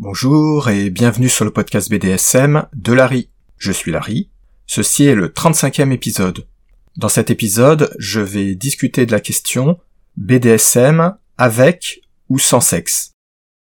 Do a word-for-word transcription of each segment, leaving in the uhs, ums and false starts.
Bonjour et bienvenue sur le podcast B D S M de Larry. Je suis Larry. Ceci est le trente-cinquième épisode. Dans cet épisode, je vais discuter de la question B D S M avec ou sans sexe.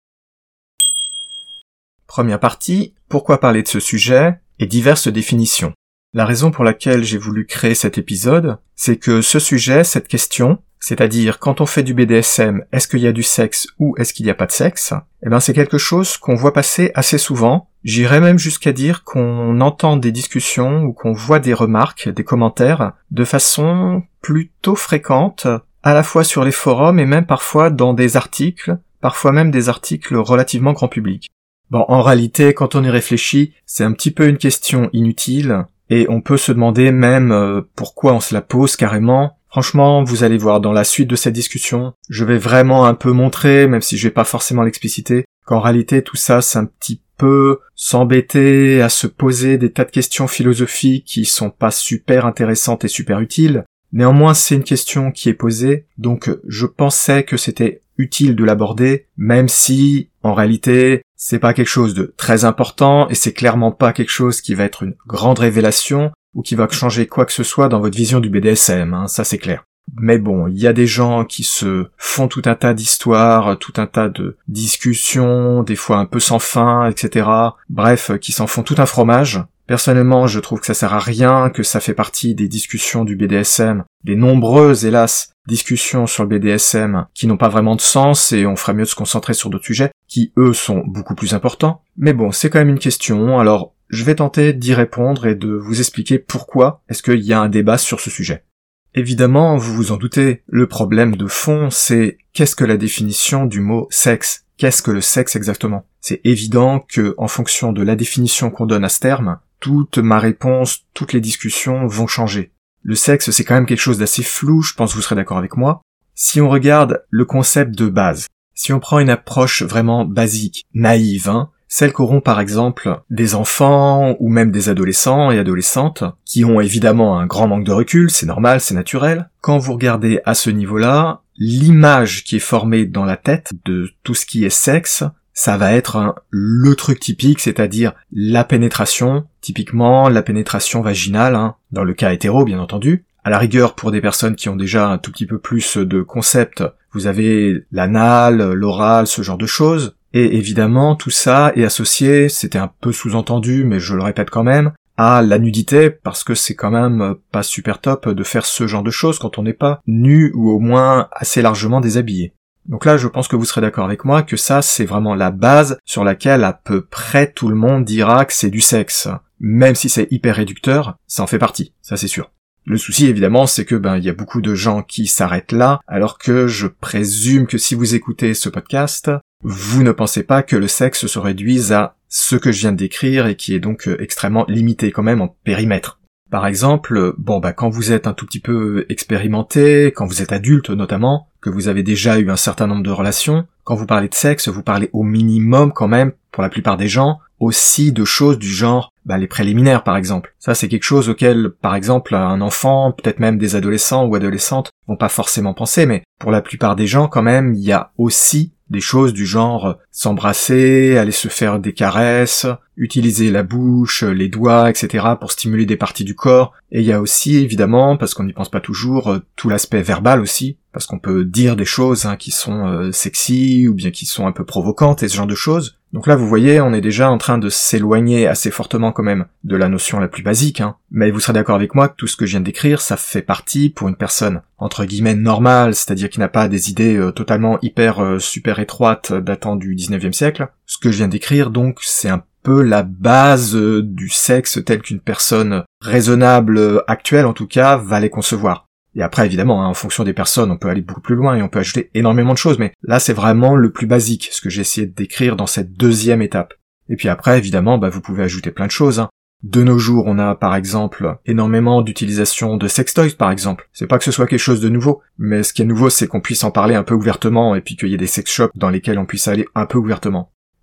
Première partie, pourquoi parler de ce sujet et diverses définitions. La raison pour laquelle j'ai voulu créer cet épisode, c'est que ce sujet, cette question, c'est-à-dire quand on fait du B D S M, est-ce qu'il y a du sexe ou est-ce qu'il n'y a pas de sexe, eh ben c'est quelque chose qu'on voit passer assez souvent. J'irais même jusqu'à dire qu'on entend des discussions ou qu'on voit des remarques, des commentaires, de façon plutôt fréquente, à la fois sur les forums et même parfois dans des articles, parfois même des articles relativement grand public. Bon, en réalité, quand on y réfléchit, c'est un petit peu une question inutile, et on peut se demander même euh, pourquoi on se la pose carrément. Franchement, vous allez voir, dans la suite de cette discussion, je vais vraiment un peu montrer, même si je vais pas forcément l'expliciter, qu'en réalité tout ça c'est un petit peu s'embêter à se poser des tas de questions philosophiques qui sont pas super intéressantes et super utiles. Néanmoins, c'est une question qui est posée, donc je pensais que c'était utile de l'aborder, même si, en réalité, c'est pas quelque chose de très important et c'est clairement pas quelque chose qui va être une grande révélation ou qui va changer quoi que ce soit dans votre vision du B D S M, hein, ça c'est clair. Mais bon, il y a des gens qui se font tout un tas d'histoires, tout un tas de discussions, des fois un peu sans fin, et cetera. Bref, qui s'en font tout un fromage. Personnellement, je trouve que ça sert à rien, que ça fait partie des discussions du B D S M, des nombreuses, hélas, discussions sur le B D S M qui n'ont pas vraiment de sens et on ferait mieux de se concentrer sur d'autres sujets qui, eux, sont beaucoup plus importants. Mais bon, c'est quand même une question, alors je vais tenter d'y répondre et de vous expliquer pourquoi est-ce qu'il y a un débat sur ce sujet. Évidemment, vous vous en doutez, le problème de fond, c'est qu'est-ce que la définition du mot sexe ? Qu'est-ce que le sexe exactement ? C'est évident que, en fonction de la définition qu'on donne à ce terme, toute ma réponse, toutes les discussions vont changer. Le sexe, c'est quand même quelque chose d'assez flou, je pense que vous serez d'accord avec moi. Si on regarde le concept de base, si on prend une approche vraiment basique, naïve, hein, celle qu'auront par exemple des enfants ou même des adolescents et adolescentes, qui ont évidemment un grand manque de recul, c'est normal, c'est naturel. Quand vous regardez à ce niveau-là, l'image qui est formée dans la tête de tout ce qui est sexe, ça va être hein, le truc typique, c'est-à-dire la pénétration, typiquement la pénétration vaginale, hein, dans le cas hétéro bien entendu. À la rigueur, pour des personnes qui ont déjà un tout petit peu plus de concepts, vous avez l'anal, l'oral, ce genre de choses. Et évidemment, tout ça est associé, c'était un peu sous-entendu, mais je le répète quand même, à la nudité, parce que c'est quand même pas super top de faire ce genre de choses quand on n'est pas nu ou au moins assez largement déshabillé. Donc là, je pense que vous serez d'accord avec moi que ça, c'est vraiment la base sur laquelle à peu près tout le monde dira que c'est du sexe. Même si c'est hyper réducteur, ça en fait partie, ça c'est sûr. Le souci, évidemment, c'est que ben il y a beaucoup de gens qui s'arrêtent là, alors que je présume que si vous écoutez ce podcast, vous ne pensez pas que le sexe se réduise à ce que je viens de décrire et qui est donc extrêmement limité quand même en périmètre. Par exemple, bon bah quand vous êtes un tout petit peu expérimenté, quand vous êtes adulte notamment, que vous avez déjà eu un certain nombre de relations, quand vous parlez de sexe, vous parlez au minimum quand même, pour la plupart des gens, aussi de choses du genre bah, les préliminaires par exemple. Ça c'est quelque chose auquel, par exemple, un enfant, peut-être même des adolescents ou adolescentes vont pas forcément penser, mais pour la plupart des gens quand même, il y a aussi des choses du genre s'embrasser, aller se faire des caresses, utiliser la bouche, les doigts, et cetera pour stimuler des parties du corps. Et il y a aussi, évidemment, parce qu'on n'y pense pas toujours, tout l'aspect verbal aussi, parce qu'on peut dire des choses hein, qui sont euh, sexy ou bien qui sont un peu provocantes et ce genre de choses. Donc là, vous voyez, on est déjà en train de s'éloigner assez fortement quand même de la notion la plus basique, hein. Mais vous serez d'accord avec moi que tout ce que je viens de décrire, ça fait partie pour une personne entre guillemets normale, c'est-à-dire qui n'a pas des idées euh, totalement hyper euh, super étroites datant du dix-neuvième siècle. Ce que je viens d'écrire, donc, c'est un peu la base euh, du sexe tel qu'une personne raisonnable, euh, actuelle en tout cas, va les concevoir. Et après, évidemment, hein, en fonction des personnes, on peut aller beaucoup plus loin et on peut ajouter énormément de choses, mais là, c'est vraiment le plus basique, ce que j'ai essayé de décrire dans cette deuxième étape. Et puis après, évidemment, bah, vous pouvez ajouter plein de choses, hein. De nos jours, on a, par exemple, énormément d'utilisation de sextoys, par exemple. C'est pas que ce soit quelque chose de nouveau, mais ce qui est nouveau, c'est qu'on puisse en parler un peu ouvertement et puis qu'il y ait des sex shops dans lesquels on puisse aller un peu ouvertement.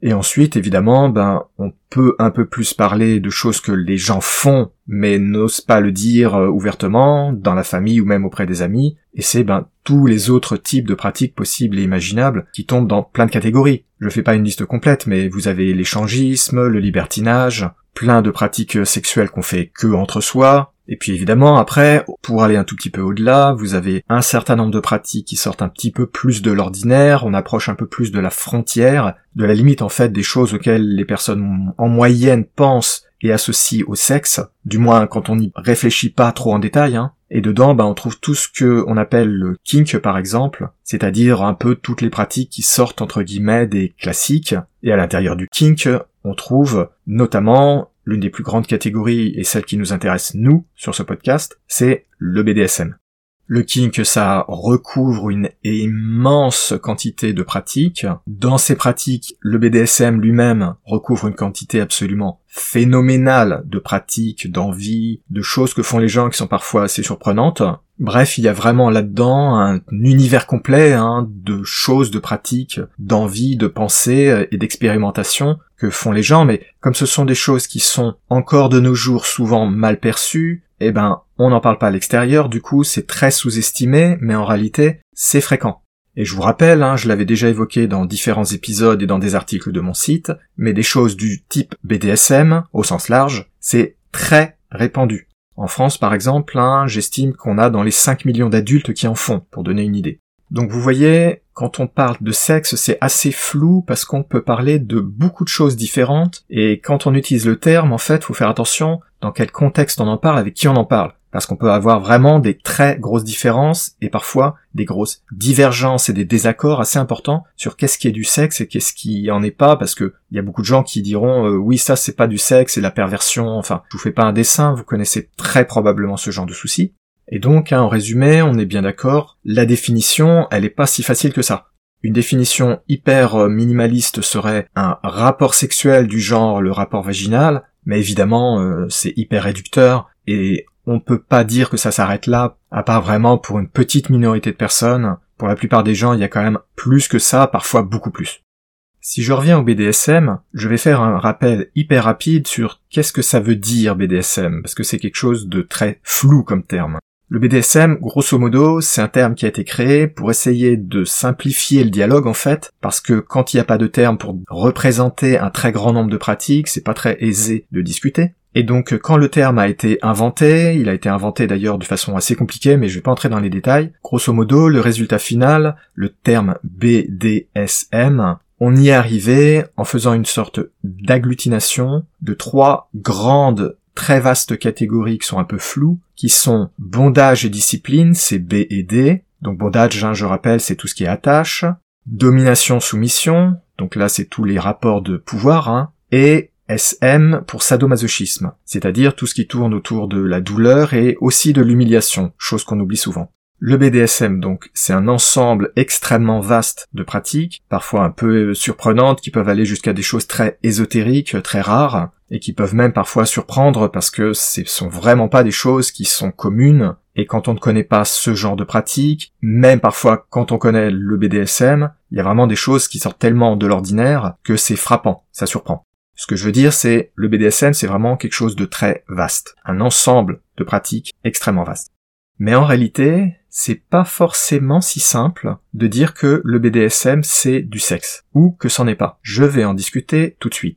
Et ensuite, évidemment, ben, on peut un peu plus parler de choses que les gens font, mais n'osent pas le dire euh, ouvertement, dans la famille ou même auprès des amis, et c'est ben tous les autres types de pratiques possibles et imaginables qui tombent dans plein de catégories. Je fais pas une liste complète, mais vous avez l'échangisme, le libertinage, plein de pratiques sexuelles qu'on fait que entre soi, et puis évidemment, après, pour aller un tout petit peu au-delà, vous avez un certain nombre de pratiques qui sortent un petit peu plus de l'ordinaire, on approche un peu plus de la frontière, de la limite en fait des choses auxquelles les personnes en moyenne pensent et associent au sexe, du moins quand on n'y réfléchit pas trop en détail, hein. Et dedans, bah, on trouve tout ce que on appelle le kink par exemple, c'est-à-dire un peu toutes les pratiques qui sortent entre guillemets des classiques, et à l'intérieur du kink, on trouve notamment l'une des plus grandes catégories, et celle qui nous intéresse nous, sur ce podcast, c'est le B D S M. Le kink, ça recouvre une immense quantité de pratiques. Dans ces pratiques, le B D S M lui-même recouvre une quantité absolument phénoménale de pratiques, d'envies, de choses que font les gens qui sont parfois assez surprenantes. Bref, il y a vraiment là-dedans un univers complet hein, de choses, de pratiques, d'envies, de pensées et d'expérimentation que font les gens, mais comme ce sont des choses qui sont encore de nos jours souvent mal perçues, eh ben, on n'en parle pas à l'extérieur, du coup, c'est très sous-estimé, mais en réalité, c'est fréquent. Et je vous rappelle, hein, je l'avais déjà évoqué dans différents épisodes et dans des articles de mon site, mais des choses du type B D S M, au sens large, c'est très répandu. En France, par exemple, hein, j'estime qu'on a dans les cinq millions d'adultes qui en font, pour donner une idée. Donc vous voyez, quand on parle de sexe, c'est assez flou parce qu'on peut parler de beaucoup de choses différentes, et quand on utilise le terme, en fait, faut faire attention dans quel contexte on en parle, avec qui on en parle. Parce qu'on peut avoir vraiment des très grosses différences, et parfois des grosses divergences et des désaccords assez importants sur qu'est-ce qui est du sexe et qu'est-ce qui en est pas, parce que il y a beaucoup de gens qui diront euh, oui ça c'est pas du sexe, c'est de la perversion, enfin je vous fais pas un dessin, vous connaissez très probablement ce genre de soucis. Et donc, hein, en résumé, on est bien d'accord, la définition, elle est pas si facile que ça. Une définition hyper minimaliste serait un rapport sexuel du genre le rapport vaginal, mais évidemment, euh, c'est hyper réducteur, et on peut pas dire que ça s'arrête là, à part vraiment pour une petite minorité de personnes. Pour la plupart des gens, il y a quand même plus que ça, parfois beaucoup plus. Si je reviens au B D S M, je vais faire un rappel hyper rapide sur qu'est-ce que ça veut dire B D S M, parce que c'est quelque chose de très flou comme terme. Le B D S M, grosso modo, c'est un terme qui a été créé pour essayer de simplifier le dialogue en fait, parce que quand il n'y a pas de terme pour représenter un très grand nombre de pratiques, c'est pas très aisé de discuter. Et donc quand le terme a été inventé, il a été inventé d'ailleurs de façon assez compliquée, mais je vais pas entrer dans les détails, grosso modo, le résultat final, le terme B D S M, on y est arrivé en faisant une sorte d'agglutination de trois grandes très vastes catégories qui sont un peu floues, qui sont bondage et discipline, c'est B et D, donc bondage, hein, je rappelle, c'est tout ce qui est attache, domination-soumission, donc là c'est tous les rapports de pouvoir, hein, et S M pour sadomasochisme, c'est-à-dire tout ce qui tourne autour de la douleur et aussi de l'humiliation, chose qu'on oublie souvent. Le B D S M, donc, c'est un ensemble extrêmement vaste de pratiques, parfois un peu surprenantes, qui peuvent aller jusqu'à des choses très ésotériques, très rares, et qui peuvent même parfois surprendre parce que ce sont vraiment pas des choses qui sont communes, et quand on ne connaît pas ce genre de pratiques, même parfois quand on connaît le B D S M, il y a vraiment des choses qui sortent tellement de l'ordinaire que c'est frappant, ça surprend. Ce que je veux dire, c'est, le B D S M, c'est vraiment quelque chose de très vaste, un ensemble de pratiques extrêmement vaste. Mais en réalité, c'est pas forcément si simple de dire que le B D S M c'est du sexe, ou que c'en est pas. Je vais en discuter tout de suite.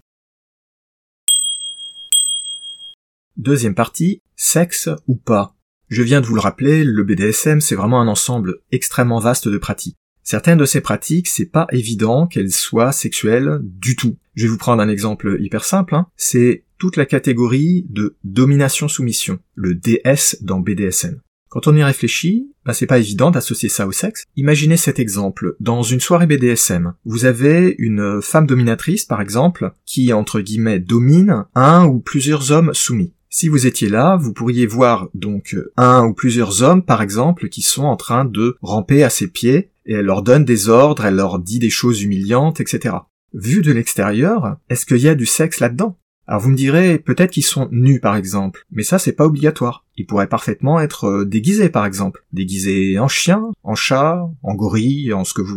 Deuxième partie, sexe ou pas. Je viens de vous le rappeler, le B D S M c'est vraiment un ensemble extrêmement vaste de pratiques. Certaines de ces pratiques, c'est pas évident qu'elles soient sexuelles du tout. Je vais vous prendre un exemple hyper simple, hein. C'est toute la catégorie de domination-soumission, le D S dans B D S M. Quand on y réfléchit, ben c'est pas évident d'associer ça au sexe. Imaginez cet exemple. Dans une soirée B D S M, vous avez une femme dominatrice, par exemple, qui, entre guillemets, domine un ou plusieurs hommes soumis. Si vous étiez là, vous pourriez voir donc un ou plusieurs hommes, par exemple, qui sont en train de ramper à ses pieds, et elle leur donne des ordres, elle leur dit des choses humiliantes, et cetera. Vu de l'extérieur, est-ce qu'il y a du sexe là-dedans ? Alors vous me direz, peut-être qu'ils sont nus par exemple, mais ça c'est pas obligatoire. Ils pourraient parfaitement être déguisés par exemple, déguisés en chien, en chat, en gorille, en ce que vous voulez,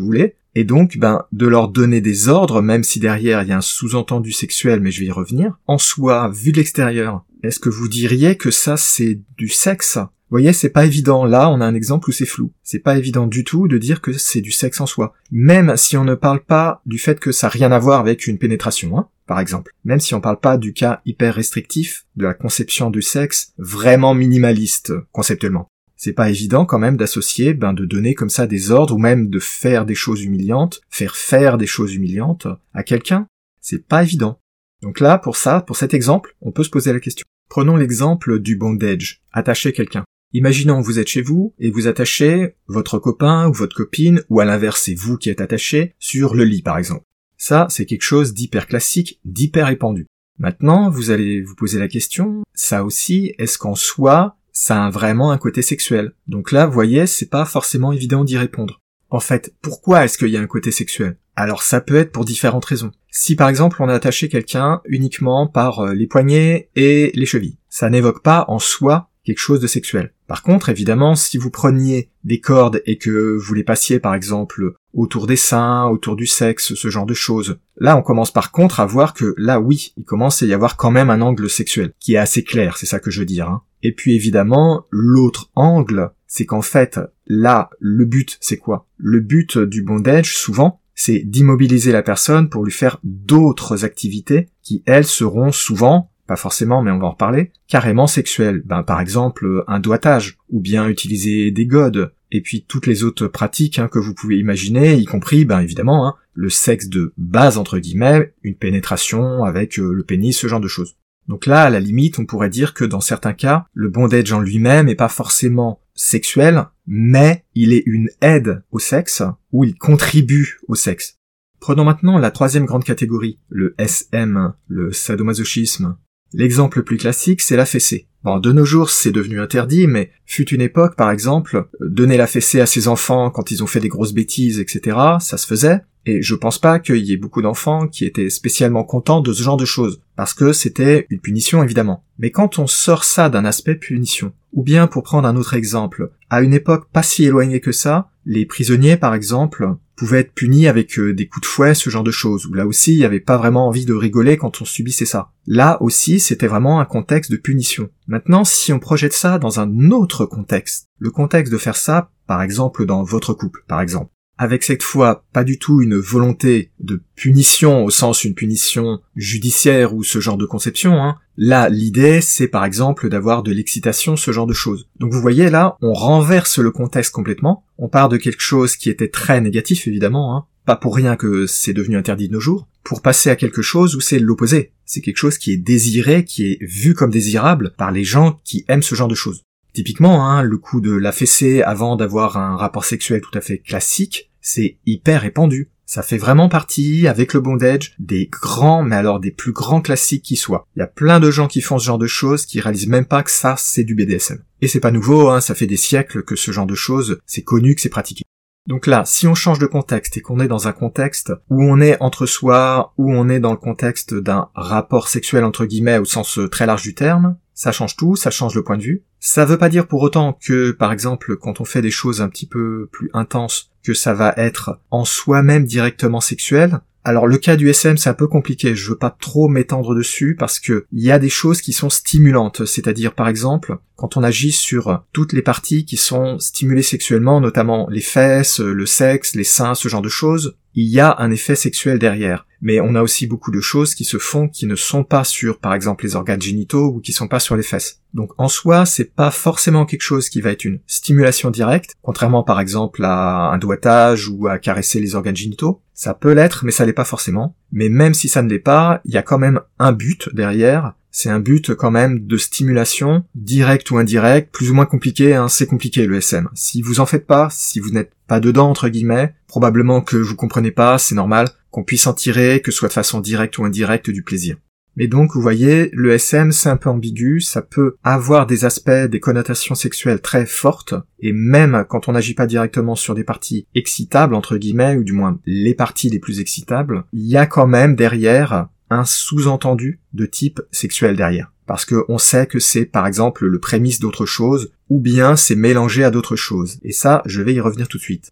et donc ben de leur donner des ordres, même si derrière il y a un sous-entendu sexuel, mais je vais y revenir. En soi, vu de l'extérieur, est-ce que vous diriez que ça c'est du sexe ? Vous voyez, c'est pas évident. Là, on a un exemple où c'est flou. C'est pas évident du tout de dire que c'est du sexe en soi. Même si on ne parle pas du fait que ça n'a rien à voir avec une pénétration, hein, par exemple. Même si on parle pas du cas hyper restrictif de la conception du sexe vraiment minimaliste, conceptuellement. C'est pas évident quand même d'associer, ben, de donner comme ça des ordres ou même de faire des choses humiliantes, faire faire des choses humiliantes à quelqu'un. C'est pas évident. Donc là, pour ça, pour cet exemple, on peut se poser la question. Prenons l'exemple du bondage, attacher quelqu'un. Imaginons vous êtes chez vous et vous attachez votre copain ou votre copine, ou à l'inverse c'est vous qui êtes attaché, sur le lit par exemple. Ça, c'est quelque chose d'hyper classique, d'hyper répandu. Maintenant, vous allez vous poser la question, ça aussi, est-ce qu'en soi, ça a vraiment un côté sexuel ? Donc là, vous voyez, c'est pas forcément évident d'y répondre. En fait, pourquoi est-ce qu'il y a un côté sexuel ? Alors ça peut être pour différentes raisons. Si par exemple on a attaché quelqu'un uniquement par les poignets et les chevilles, ça n'évoque pas en soi quelque chose de sexuel. Par contre, évidemment, si vous preniez des cordes et que vous les passiez par exemple autour des seins, autour du sexe, ce genre de choses, là on commence par contre à voir que là oui, il commence à y avoir quand même un angle sexuel, qui est assez clair, c'est ça que je veux dire. Hein. Et puis évidemment, l'autre angle, c'est qu'en fait, là, le but c'est quoi ? Le but du bondage, souvent, c'est d'immobiliser la personne pour lui faire d'autres activités qui, elles, seront souvent, pas forcément, mais on va en reparler, carrément sexuelles. Ben, par exemple, un doigtage, ou bien utiliser des godes, et puis toutes les autres pratiques hein, que vous pouvez imaginer, y compris, ben évidemment, hein, le sexe de base, entre guillemets, une pénétration avec euh, le pénis, ce genre de choses. Donc là, à la limite, on pourrait dire que dans certains cas, le bondage en lui-même est pas forcément sexuel, mais il est une aide au sexe, ou il contribue au sexe. Prenons maintenant la troisième grande catégorie, le S M, le sadomasochisme. L'exemple le plus classique, c'est la fessée. Bon, de nos jours, c'est devenu interdit, mais fut une époque, par exemple, donner la fessée à ses enfants quand ils ont fait des grosses bêtises, et cetera, ça se faisait, et je pense pas qu'il y ait beaucoup d'enfants qui étaient spécialement contents de ce genre de choses, parce que c'était une punition, évidemment. Mais quand on sort ça d'un aspect punition, ou bien, pour prendre un autre exemple, à une époque pas si éloignée que ça, les prisonniers, par exemple, pouvaient être punis avec euh, des coups de fouet, ce genre de choses, où là aussi, il n'y avait pas vraiment envie de rigoler quand on subissait ça. Là aussi, c'était vraiment un contexte de punition. Maintenant, si on projette ça dans un autre contexte, le contexte de faire ça, par exemple, dans votre couple, par exemple, avec cette fois pas du tout une volonté de punition au sens une punition judiciaire ou ce genre de conception, hein. Là, l'idée, c'est par exemple d'avoir de l'excitation, ce genre de choses. Donc vous voyez là, on renverse le contexte complètement, on part de quelque chose qui était très négatif évidemment, hein. Pas pour rien que c'est devenu interdit de nos jours, pour passer à quelque chose où c'est l'opposé. C'est quelque chose qui est désiré, qui est vu comme désirable par les gens qui aiment ce genre de choses. Typiquement, hein, le coup de la fessée avant d'avoir un rapport sexuel tout à fait classique, c'est hyper répandu. Ça fait vraiment partie, avec le bondage, des grands, mais alors des plus grands classiques qui soient. Il y a plein de gens qui font ce genre de choses, qui réalisent même pas que ça, c'est du B D S M. Et c'est pas nouveau, hein, ça fait des siècles que ce genre de choses, c'est connu, que c'est pratiqué. Donc là, si on change de contexte et qu'on est dans un contexte où on est entre soi, où on est dans le contexte d'un rapport sexuel entre guillemets au sens très large du terme, ça change tout, ça change le point de vue. Ça veut pas dire pour autant que, par exemple, quand on fait des choses un petit peu plus intenses, que ça va être en soi-même directement sexuel. Alors le cas du S M c'est un peu compliqué, je veux pas trop m'étendre dessus parce que il y a des choses qui sont stimulantes, c'est-à-dire par exemple quand on agit sur toutes les parties qui sont stimulées sexuellement, notamment les fesses, le sexe, les seins, ce genre de choses, il y a un effet sexuel derrière. Mais on a aussi beaucoup de choses qui se font qui ne sont pas sur par exemple les organes génitaux ou qui sont pas sur les fesses. Donc en soi, c'est pas forcément quelque chose qui va être une stimulation directe, contrairement par exemple à un doigtage ou à caresser les organes génitaux. Ça peut l'être, mais ça l'est pas forcément. Mais même si ça ne l'est pas, il y a quand même un but derrière. C'est un but quand même de stimulation, directe ou indirecte, plus ou moins compliqué, hein, c'est compliqué le S M. Si vous en faites pas, si vous n'êtes pas dedans entre guillemets, probablement que vous comprenez pas, c'est normal qu'on puisse en tirer, que ce soit de façon directe ou indirecte, du plaisir. Mais donc, vous voyez, le S M, c'est un peu ambigu, ça peut avoir des aspects, des connotations sexuelles très fortes, et même quand on n'agit pas directement sur des parties excitables, entre guillemets, ou du moins les parties les plus excitables, il y a quand même derrière un sous-entendu de type sexuel derrière. Parce que on sait que c'est, par exemple, le prémisse d'autre chose, ou bien c'est mélangé à d'autres choses. Et ça, je vais y revenir tout de suite.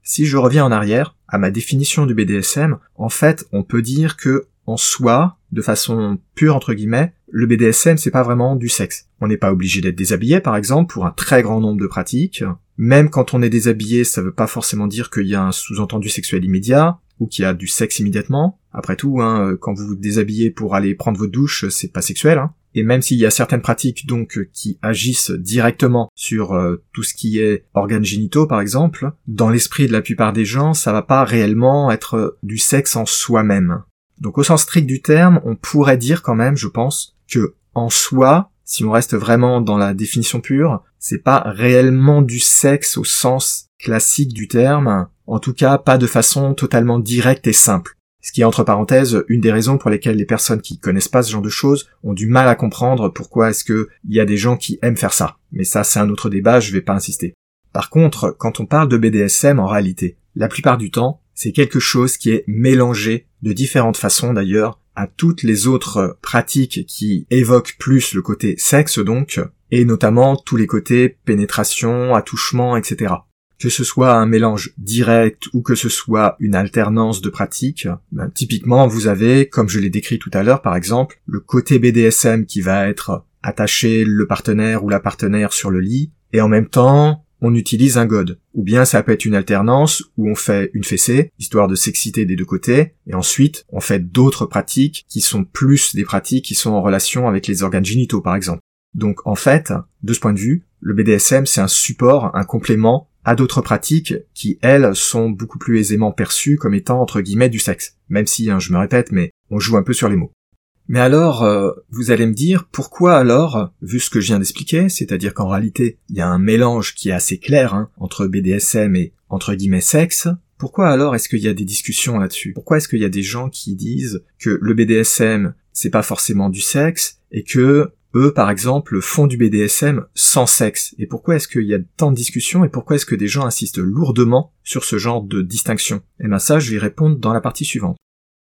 Si je reviens en arrière, à ma définition du B D S M, en fait, on peut dire que, en soi, de façon pure entre guillemets, le B D S M c'est pas vraiment du sexe. On n'est pas obligé d'être déshabillé par exemple pour un très grand nombre de pratiques. Même quand on est déshabillé, ça veut pas forcément dire qu'il y a un sous-entendu sexuel immédiat, ou qu'il y a du sexe immédiatement. Après tout, hein, quand vous vous déshabillez pour aller prendre votre douche, c'est pas sexuel, hein. Et même s'il y a certaines pratiques donc qui agissent directement sur euh, tout ce qui est organes génitaux par exemple, dans l'esprit de la plupart des gens, ça va pas réellement être du sexe en soi-même. Donc au sens strict du terme, on pourrait dire quand même, je pense, que en soi, si on reste vraiment dans la définition pure, c'est pas réellement du sexe au sens classique du terme, en tout cas pas de façon totalement directe et simple. Ce qui est entre parenthèses une des raisons pour lesquelles les personnes qui connaissent pas ce genre de choses ont du mal à comprendre pourquoi est-ce que il y a des gens qui aiment faire ça. Mais ça c'est un autre débat, je vais pas insister. Par contre, quand on parle de B D S M en réalité, la plupart du temps, c'est quelque chose qui est mélangé de différentes façons d'ailleurs à toutes les autres pratiques qui évoquent plus le côté sexe donc, et notamment tous les côtés pénétration, attouchement, et cetera. Que ce soit un mélange direct ou que ce soit une alternance de pratiques, ben, typiquement vous avez, comme je l'ai décrit tout à l'heure par exemple, le côté B D S M qui va être attacher le partenaire ou la partenaire sur le lit, et en même temps, on utilise un god. Ou bien ça peut être une alternance où on fait une fessée, histoire de s'exciter des deux côtés, et ensuite on fait d'autres pratiques qui sont plus des pratiques qui sont en relation avec les organes génitaux par exemple. Donc en fait, de ce point de vue, le B D S M c'est un support, un complément à d'autres pratiques qui, elles, sont beaucoup plus aisément perçues comme étant entre guillemets du sexe. Même si, hein, je me répète, mais on joue un peu sur les mots. Mais alors, euh, vous allez me dire, pourquoi alors, vu ce que je viens d'expliquer, c'est-à-dire qu'en réalité, il y a un mélange qui est assez clair hein, entre B D S M et entre guillemets sexe, pourquoi alors est-ce qu'il y a des discussions là-dessus? Pourquoi est-ce qu'il y a des gens qui disent que le B D S M, c'est pas forcément du sexe, et que eux, par exemple, font du B D S M sans sexe? Et pourquoi est-ce qu'il y a tant de discussions et pourquoi est-ce que des gens insistent lourdement sur ce genre de distinction? Et bien ça, je vais y répondre dans la partie suivante.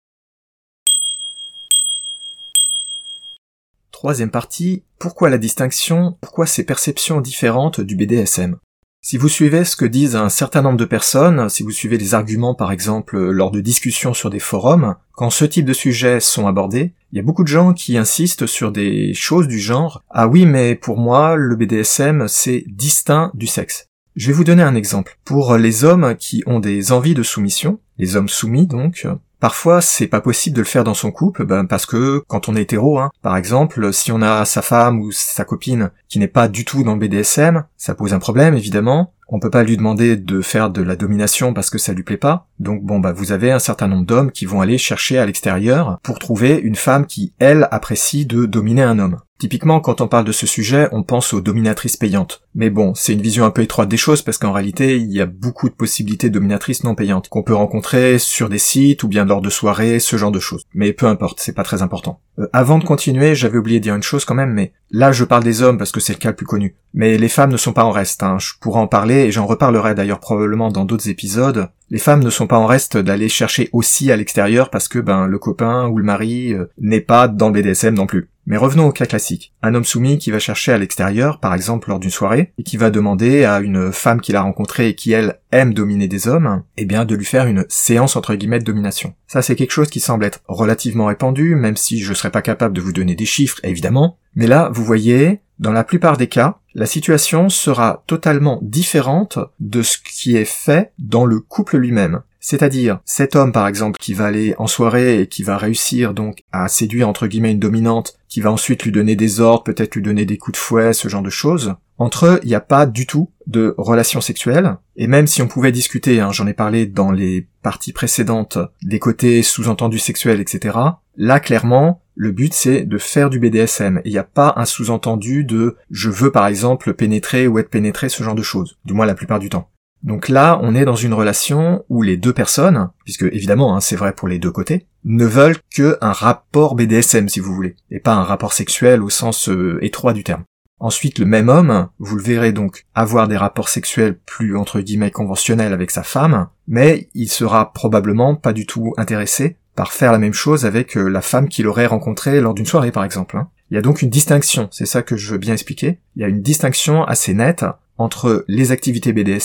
Troisième partie, pourquoi la distinction? Pourquoi ces perceptions différentes du B D S M? Si vous suivez ce que disent un certain nombre de personnes, si vous suivez les arguments par exemple lors de discussions sur des forums, quand ce type de sujets sont abordés, il y a beaucoup de gens qui insistent sur des choses du genre « Ah oui, mais pour moi, le B D S M, c'est distinct du sexe ». Je vais vous donner un exemple. Pour les hommes qui ont des envies de soumission, les hommes soumis donc, parfois c'est pas possible de le faire dans son couple, ben parce que quand on est hétéro, hein, par exemple, si on a sa femme ou sa copine qui n'est pas du tout dans le B D S M, ça pose un problème évidemment. On peut pas lui demander de faire de la domination parce que ça lui plaît pas. Donc bon bah vous avez un certain nombre d'hommes qui vont aller chercher à l'extérieur pour trouver une femme qui, elle, apprécie de dominer un homme. Typiquement, quand on parle de ce sujet, on pense aux dominatrices payantes. Mais bon, c'est une vision un peu étroite des choses parce qu'en réalité, il y a beaucoup de possibilités de dominatrices non payantes qu'on peut rencontrer sur des sites ou bien lors de soirées, ce genre de choses. Mais peu importe, c'est pas très important. Euh, avant de continuer, j'avais oublié de dire une chose quand même, mais là je parle des hommes parce que c'est le cas le plus connu. Mais les femmes ne sont pas en reste, hein. Je pourrais en parler et j'en reparlerai d'ailleurs probablement dans d'autres épisodes. Les femmes ne sont pas en reste d'aller chercher aussi à l'extérieur parce que ben le copain ou le mari euh, n'est pas dans le B D S M non plus. Mais revenons au cas classique. Un homme soumis qui va chercher à l'extérieur, par exemple lors d'une soirée, et qui va demander à une femme qu'il a rencontrée et qui, elle, aime dominer des hommes, eh bien de lui faire une séance entre guillemets de domination. Ça c'est quelque chose qui semble être relativement répandu, même si je serais pas capable de vous donner des chiffres, évidemment. Mais là, vous voyez, dans la plupart des cas, la situation sera totalement différente de ce qui est fait dans le couple lui-même. C'est-à-dire, cet homme par exemple qui va aller en soirée et qui va réussir donc à séduire entre guillemets une dominante, qui va ensuite lui donner des ordres, peut-être lui donner des coups de fouet, ce genre de choses, entre eux, il n'y a pas du tout de relation sexuelle, et même si on pouvait discuter, hein, j'en ai parlé dans les parties précédentes, des côtés sous-entendus sexuels, et cetera, là clairement, le but c'est de faire du B D S M, il n'y a pas un sous-entendu de « je veux par exemple pénétrer ou être pénétré », ce genre de choses, du moins la plupart du temps. Donc là, on est dans une relation où les deux personnes, puisque évidemment hein, c'est vrai pour les deux côtés, ne veulent que un rapport B D S M si vous voulez, et pas un rapport sexuel au sens euh, étroit du terme. Ensuite, le même homme, vous le verrez donc avoir des rapports sexuels plus entre guillemets conventionnels avec sa femme, mais il sera probablement pas du tout intéressé par faire la même chose avec euh, la femme qu'il aurait rencontrée lors d'une soirée par exemple. Hein. Il y a donc une distinction, c'est ça que je veux bien expliquer, il y a une distinction assez nette entre les activités B D S M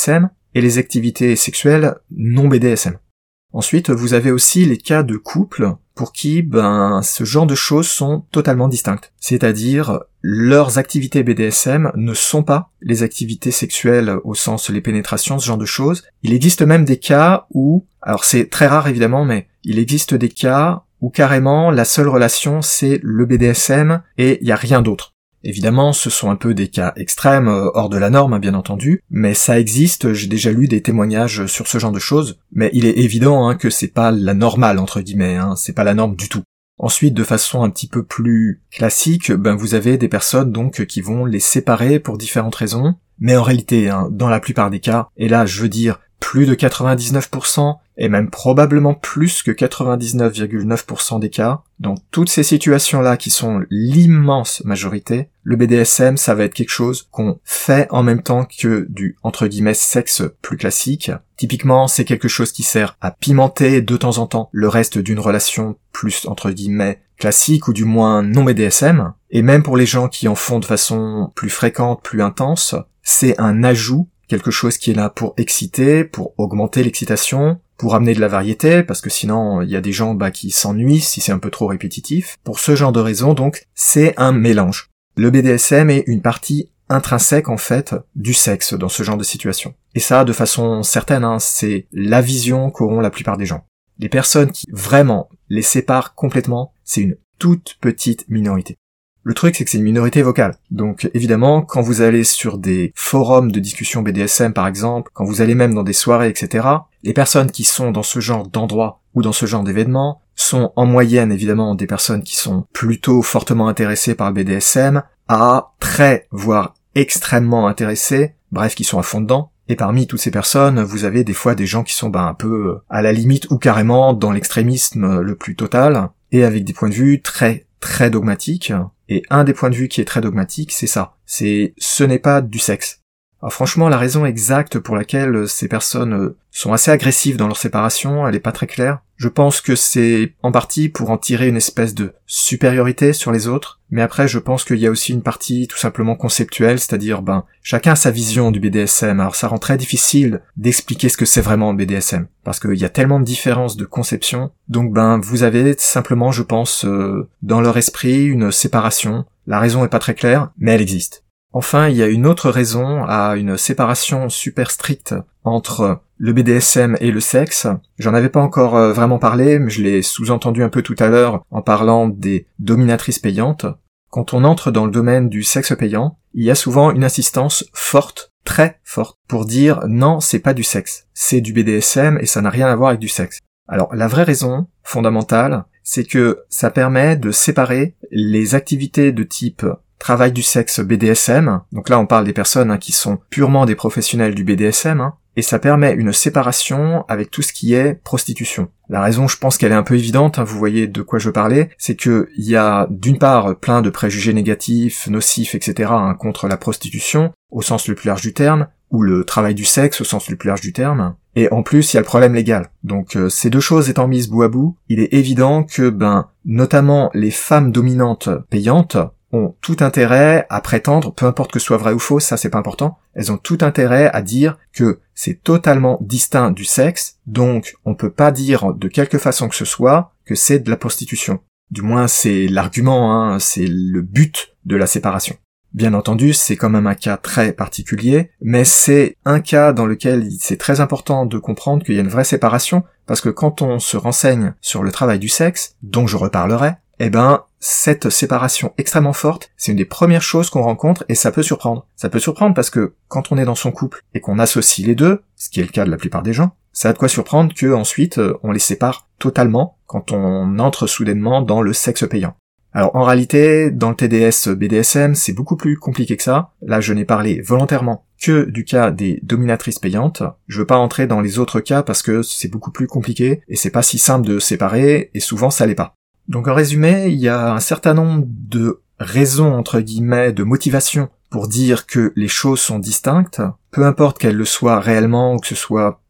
et les activités sexuelles non B D S M. Ensuite, vous avez aussi les cas de couples pour qui ben ce genre de choses sont totalement distinctes. C'est-à-dire, leurs activités B D S M ne sont pas les activités sexuelles au sens les pénétrations, ce genre de choses. Il existe même des cas où, alors c'est très rare évidemment, mais il existe des cas où carrément la seule relation c'est le B D S M et il n'y a rien d'autre. Évidemment, ce sont un peu des cas extrêmes, hors de la norme, hein, bien entendu, mais ça existe, j'ai déjà lu des témoignages sur ce genre de choses, mais il est évident hein, que c'est pas la normale, entre guillemets, hein, c'est pas la norme du tout. Ensuite, de façon un petit peu plus classique, ben vous avez des personnes donc qui vont les séparer pour différentes raisons, mais en réalité, hein, dans la plupart des cas, et là je veux dire plus de quatre-vingt-dix-neuf pour cent, et même probablement plus que quatre-vingt-dix-neuf virgule neuf pour cent des cas, dans toutes ces situations-là qui sont l'immense majorité, le B D S M, ça va être quelque chose qu'on fait en même temps que du, entre guillemets, sexe plus classique. Typiquement, c'est quelque chose qui sert à pimenter de temps en temps le reste d'une relation plus, entre guillemets, classique ou du moins non B D S M. Et même pour les gens qui en font de façon plus fréquente, plus intense, c'est un ajout, quelque chose qui est là pour exciter, pour augmenter l'excitation, pour amener de la variété, parce que sinon il y a des gens bah, qui s'ennuient si c'est un peu trop répétitif. Pour ce genre de raisons, donc, c'est un mélange. Le B D S M est une partie intrinsèque en fait du sexe dans ce genre de situation. Et ça, de façon certaine, hein, c'est la vision qu'auront la plupart des gens. Les personnes qui vraiment les séparent complètement, c'est une toute petite minorité. Le truc, c'est que c'est une minorité vocale. Donc, évidemment, quand vous allez sur des forums de discussion B D S M, par exemple, quand vous allez même dans des soirées, et cetera, les personnes qui sont dans ce genre d'endroit ou dans ce genre d'événements sont en moyenne, évidemment, des personnes qui sont plutôt fortement intéressées par le B D S M, à très, voire extrêmement intéressées, bref, qui sont à fond dedans. Et parmi toutes ces personnes, vous avez des fois des gens qui sont ben, un peu à la limite ou carrément dans l'extrémisme le plus total, et avec des points de vue très, très dogmatiques. Et un des points de vue qui est très dogmatique, c'est ça. C'est ce n'est pas du sexe. Alors franchement, la raison exacte pour laquelle ces personnes sont assez agressives dans leur séparation, elle est pas très claire. Je pense que c'est en partie pour en tirer une espèce de supériorité sur les autres, mais après je pense qu'il y a aussi une partie tout simplement conceptuelle, c'est-à-dire ben chacun a sa vision du B D S M. Alors ça rend très difficile d'expliquer ce que c'est vraiment le B D S M, parce qu'il y a tellement de différences de conception. Donc ben vous avez simplement, je pense, euh, dans leur esprit une séparation. La raison est pas très claire, mais elle existe. Enfin, il y a une autre raison à une séparation super stricte entre le B D S M et le sexe. J'en avais pas encore vraiment parlé, mais je l'ai sous-entendu un peu tout à l'heure en parlant des dominatrices payantes. Quand on entre dans le domaine du sexe payant, il y a souvent une insistance forte, très forte, pour dire non, c'est pas du sexe, c'est du B D S M et ça n'a rien à voir avec du sexe. Alors, la vraie raison fondamentale, c'est que ça permet de séparer les activités de type travail du sexe B D S M, donc là on parle des personnes hein, qui sont purement des professionnels du B D S M, hein, et ça permet une séparation avec tout ce qui est prostitution. La raison, je pense qu'elle est un peu évidente, hein, vous voyez de quoi je parlais, c'est que il y a d'une part plein de préjugés négatifs, nocifs, et cetera hein, contre la prostitution, au sens le plus large du terme, ou le travail du sexe au sens le plus large du terme, et en plus il y a le problème légal. Donc euh, ces deux choses étant mises bout à bout, il est évident que ben notamment les femmes dominantes payantes ont tout intérêt à prétendre, peu importe que ce soit vrai ou faux, ça c'est pas important, elles ont tout intérêt à dire que c'est totalement distinct du sexe, donc on peut pas dire de quelque façon que ce soit que c'est de la prostitution. Du moins c'est l'argument, hein, c'est le but de la séparation. Bien entendu, c'est quand même un cas très particulier, mais c'est un cas dans lequel c'est très important de comprendre qu'il y a une vraie séparation, parce que quand on se renseigne sur le travail du sexe, dont je reparlerai, eh ben, cette séparation extrêmement forte, c'est une des premières choses qu'on rencontre et ça peut surprendre. Ça peut surprendre parce que quand on est dans son couple et qu'on associe les deux, ce qui est le cas de la plupart des gens, ça a de quoi surprendre que ensuite on les sépare totalement quand on entre soudainement dans le sexe payant. Alors en réalité, dans le T D S B D S M, c'est beaucoup plus compliqué que ça. Là, je n'ai parlé volontairement que du cas des dominatrices payantes. Je veux pas entrer dans les autres cas parce que c'est beaucoup plus compliqué et c'est pas si simple de séparer et souvent ça l'est pas. Donc en résumé, il y a un certain nombre de raisons, entre guillemets, de motivation pour dire que les choses sont distinctes, peu importe qu'elles le soient réellement ou que ce soit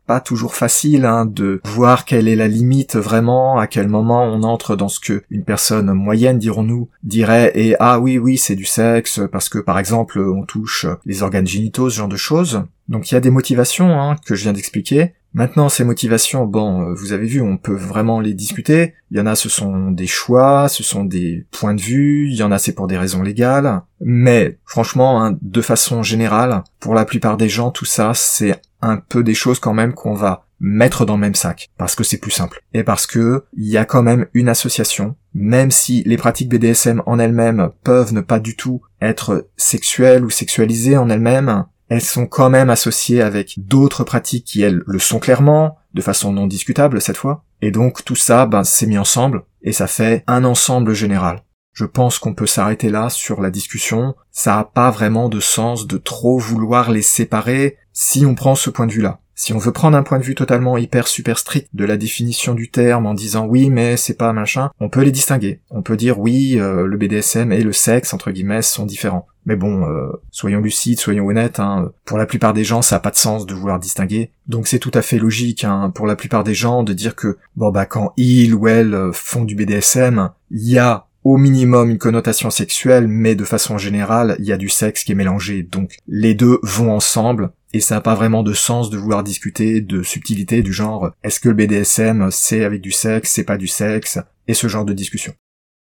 pas toujours facile hein, de voir quelle est la limite vraiment, à quel moment on entre dans ce que une personne moyenne, dirons-nous, dirait et ah oui oui c'est du sexe parce que par exemple on touche les organes génitaux, ce genre de choses. Donc il y a des motivations hein, que je viens d'expliquer. Maintenant, ces motivations, bon, vous avez vu, on peut vraiment les discuter. Il y en a, ce sont des choix, ce sont des points de vue, il y en a, c'est pour des raisons légales. Mais, franchement, hein, de façon générale, pour la plupart des gens, tout ça, c'est un peu des choses quand même qu'on va mettre dans le même sac, parce que c'est plus simple. Et parce que il y a quand même une association, même si les pratiques B D S M en elles-mêmes peuvent ne pas du tout être sexuelles ou sexualisées en elles-mêmes, elles sont quand même associées avec d'autres pratiques qui, elles, le sont clairement, de façon non discutable cette fois. Et donc tout ça, ben, c'est mis ensemble, et ça fait un ensemble général. Je pense qu'on peut s'arrêter là sur la discussion. Ça n'a pas vraiment de sens de trop vouloir les séparer si on prend ce point de vue-là. Si on veut prendre un point de vue totalement hyper super strict de la définition du terme en disant oui mais c'est pas machin, on peut les distinguer. On peut dire oui, euh, le B D S M et le sexe, entre guillemets, sont différents. Mais bon, euh, soyons lucides, soyons honnêtes, hein, pour la plupart des gens ça n'a pas de sens de vouloir distinguer. Donc c'est tout à fait logique hein, pour la plupart des gens de dire que bon bah quand ils ou elles font du B D S M, il y a au minimum une connotation sexuelle, mais de façon générale, il y a du sexe qui est mélangé. Donc les deux vont ensemble. Et ça n'a pas vraiment de sens de vouloir discuter de subtilité du genre est-ce que le B D S M c'est avec du sexe, c'est pas du sexe, et ce genre de discussion.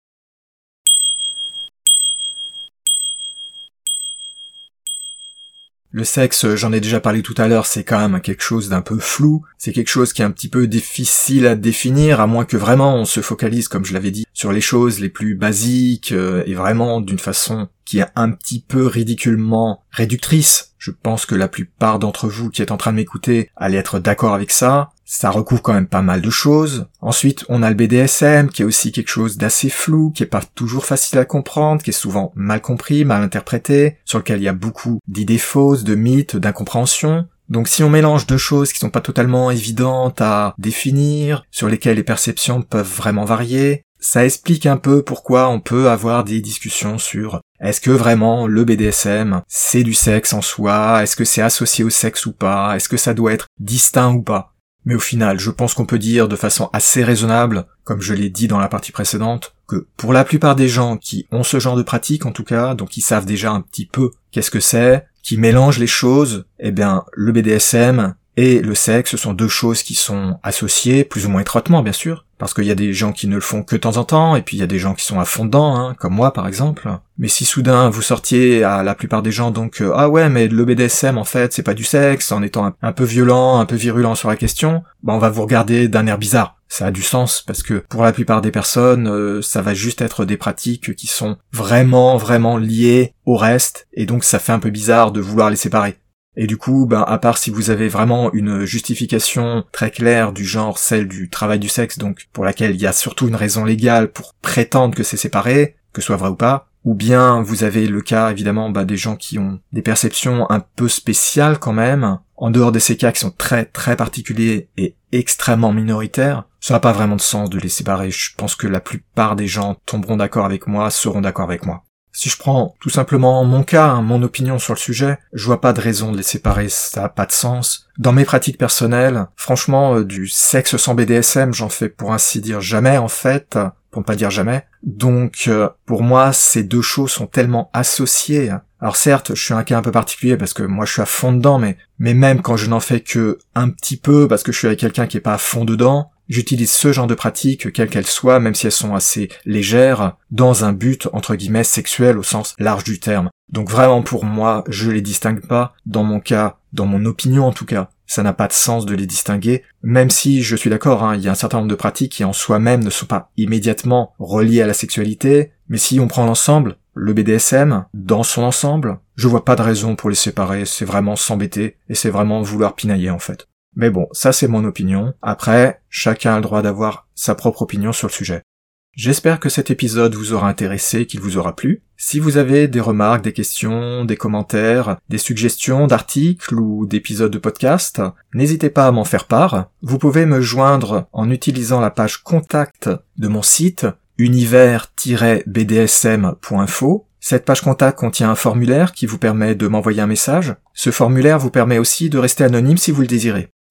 Le sexe, j'en ai déjà parlé tout à l'heure, c'est quand même quelque chose d'un peu flou, c'est quelque chose qui est un petit peu difficile à définir, à moins que vraiment on se focalise, comme je l'avais dit, sur les choses les plus basiques, euh, et vraiment d'une façon qui est un petit peu ridiculement réductrice. Je pense que la plupart d'entre vous qui êtes en train de m'écouter allaient être d'accord avec ça. Ça recouvre quand même pas mal de choses. Ensuite, on a le B D S M, qui est aussi quelque chose d'assez flou, qui est pas toujours facile à comprendre, qui est souvent mal compris, mal interprété, sur lequel il y a beaucoup d'idées fausses, de mythes, d'incompréhensions. Donc si on mélange deux choses qui sont pas totalement évidentes à définir, sur lesquelles les perceptions peuvent vraiment varier, ça explique un peu pourquoi on peut avoir des discussions sur est-ce que vraiment le B D S M c'est du sexe en soi, est-ce que c'est associé au sexe ou pas, est-ce que ça doit être distinct ou pas. Mais au final, je pense qu'on peut dire de façon assez raisonnable, comme je l'ai dit dans la partie précédente, que pour la plupart des gens qui ont ce genre de pratique en tout cas, donc qui savent déjà un petit peu qu'est-ce que c'est, qui mélangent les choses, eh bien le B D S M et le sexe sont deux choses qui sont associées, plus ou moins étroitement bien sûr, parce qu'il y a des gens qui ne le font que de temps en temps, et puis il y a des gens qui sont à fond dedans, hein, comme moi par exemple. Mais si soudain vous sortiez à la plupart des gens donc euh, ah ouais mais le B D S M en fait c'est pas du sexe, en étant un, un peu violent, un peu virulent sur la question, bah on va vous regarder d'un air bizarre. Ça a du sens parce que pour la plupart des personnes, euh, ça va juste être des pratiques qui sont vraiment vraiment liées au reste, et donc ça fait un peu bizarre de vouloir les séparer. Et du coup, ben, à part si vous avez vraiment une justification très claire du genre celle du travail du sexe, donc pour laquelle il y a surtout une raison légale pour prétendre que c'est séparé, que ce soit vrai ou pas, ou bien vous avez le cas évidemment ben, des gens qui ont des perceptions un peu spéciales quand même, en dehors de ces cas qui sont très très particuliers et extrêmement minoritaires, ça n'a pas vraiment de sens de les séparer. Je pense que la plupart des gens tomberont d'accord avec moi, seront d'accord avec moi. Si je prends tout simplement mon cas, hein, mon opinion sur le sujet, je vois pas de raison de les séparer, ça a pas de sens. Dans mes pratiques personnelles, franchement, euh, du sexe sans B D S M, j'en fais pour ainsi dire jamais en fait, pour ne pas dire jamais. Donc euh, pour moi, ces deux choses sont tellement associées. Alors certes, je suis un cas un peu particulier parce que moi je suis à fond dedans, mais, mais même quand je n'en fais que un petit peu parce que je suis avec quelqu'un qui est pas à fond dedans, j'utilise ce genre de pratiques, quelles qu'elles soient, même si elles sont assez légères, dans un but, entre guillemets, sexuel au sens large du terme. Donc vraiment pour moi, je les distingue pas. Dans mon cas, dans mon opinion en tout cas, ça n'a pas de sens de les distinguer, même si je suis d'accord, hein, il y a un certain nombre de pratiques qui en soi-même ne sont pas immédiatement reliées à la sexualité, mais si on prend l'ensemble, le B D S M, dans son ensemble, je vois pas de raison pour les séparer, c'est vraiment s'embêter, et c'est vraiment vouloir pinailler en fait. Mais bon, ça c'est mon opinion. Après, chacun a le droit d'avoir sa propre opinion sur le sujet. J'espère que cet épisode vous aura intéressé, qu'il vous aura plu. Si vous avez des remarques, des questions, des commentaires, des suggestions d'articles ou d'épisodes de podcast, n'hésitez pas à m'en faire part. Vous pouvez me joindre en utilisant la page contact de mon site univers tiret b d s m point info. Cette page contact contient un formulaire qui vous permet de m'envoyer un message. Ce formulaire vous permet aussi de rester anonyme si vous le désirez.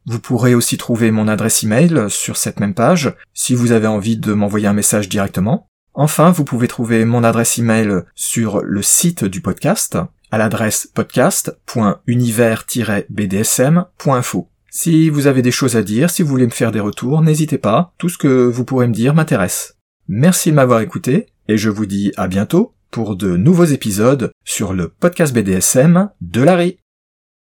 Vous pourrez aussi trouver mon adresse email sur cette même page, si vous avez envie de m'envoyer un message directement. Enfin, vous pouvez trouver mon adresse email sur le site du podcast, à l'adresse podcast point univers tiret b d s m point info. Si vous avez des choses à dire, si vous voulez me faire des retours, n'hésitez pas, tout ce que vous pourrez me dire m'intéresse. Merci de m'avoir écouté, et je vous dis à bientôt pour de nouveaux épisodes sur le podcast B D S M de Larry.